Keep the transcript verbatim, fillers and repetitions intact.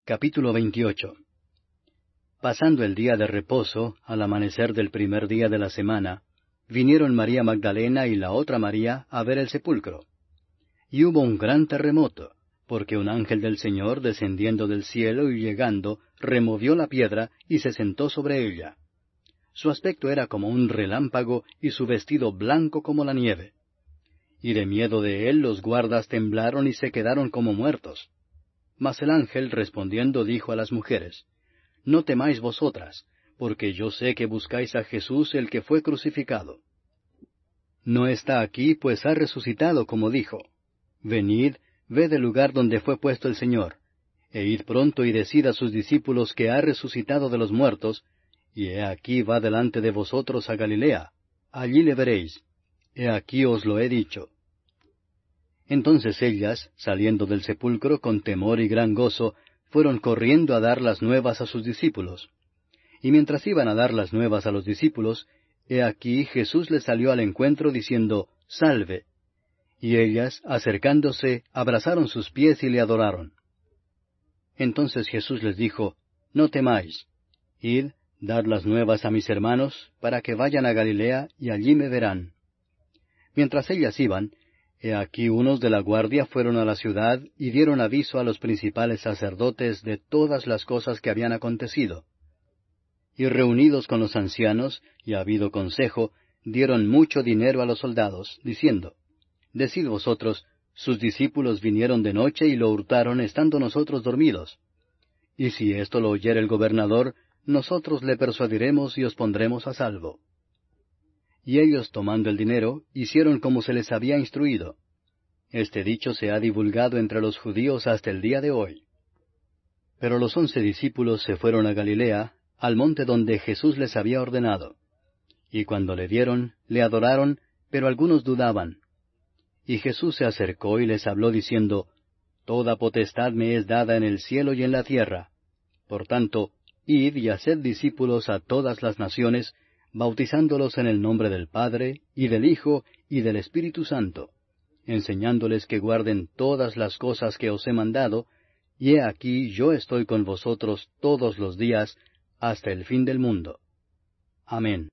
Capítulo veintiocho. Pasando el día de reposo, al amanecer del primer día de la semana, vinieron María Magdalena y la otra María a ver el sepulcro. Y hubo un gran terremoto, porque un ángel del Señor, descendiendo del cielo y llegando, removió la piedra y se sentó sobre ella. Su aspecto era como un relámpago y su vestido blanco como la nieve. Y de miedo de él los guardas temblaron y se quedaron como muertos. Mas el ángel respondiendo dijo a las mujeres, No temáis vosotras, porque yo sé que buscáis a Jesús el que fue crucificado. No está aquí, pues ha resucitado, como dijo. Venid, ved el lugar donde fue puesto el Señor, e id pronto y decid a sus discípulos que ha resucitado de los muertos, y he aquí va delante de vosotros a Galilea, allí le veréis. He aquí os lo he dicho. Entonces ellas, saliendo del sepulcro con temor y gran gozo, fueron corriendo a dar las nuevas a sus discípulos. Y mientras iban a dar las nuevas a los discípulos, he aquí Jesús les salió al encuentro diciendo, Salve. Y ellas, acercándose, abrazaron sus pies y le adoraron. Entonces Jesús les dijo, No temáis. Id, dad las nuevas a mis hermanos, para que vayan a Galilea, y allí me verán. Mientras ellas iban, he aquí unos de la guardia fueron a la ciudad y dieron aviso a los principales sacerdotes de todas las cosas que habían acontecido. Y reunidos con los ancianos, y habido consejo, dieron mucho dinero a los soldados, diciendo, Decid vosotros, sus discípulos vinieron de noche y lo hurtaron estando nosotros dormidos. Y si esto lo oyere el gobernador, nosotros le persuadiremos y os pondremos a salvo. Y ellos, tomando el dinero, hicieron como se les había instruido. Este dicho se ha divulgado entre los judíos hasta el día de hoy. Pero los once discípulos se fueron a Galilea, al monte donde Jesús les había ordenado. Y cuando le vieron, le adoraron, pero algunos dudaban. Y Jesús se acercó y les habló diciendo, Toda potestad me es dada en el cielo y en la tierra. Por tanto, id y haced discípulos a todas las naciones, bautizándolos en el nombre del Padre, y del Hijo, y del Espíritu Santo, enseñándoles que guarden todas las cosas que os he mandado, y he aquí yo estoy con vosotros todos los días, hasta el fin del mundo. Amén.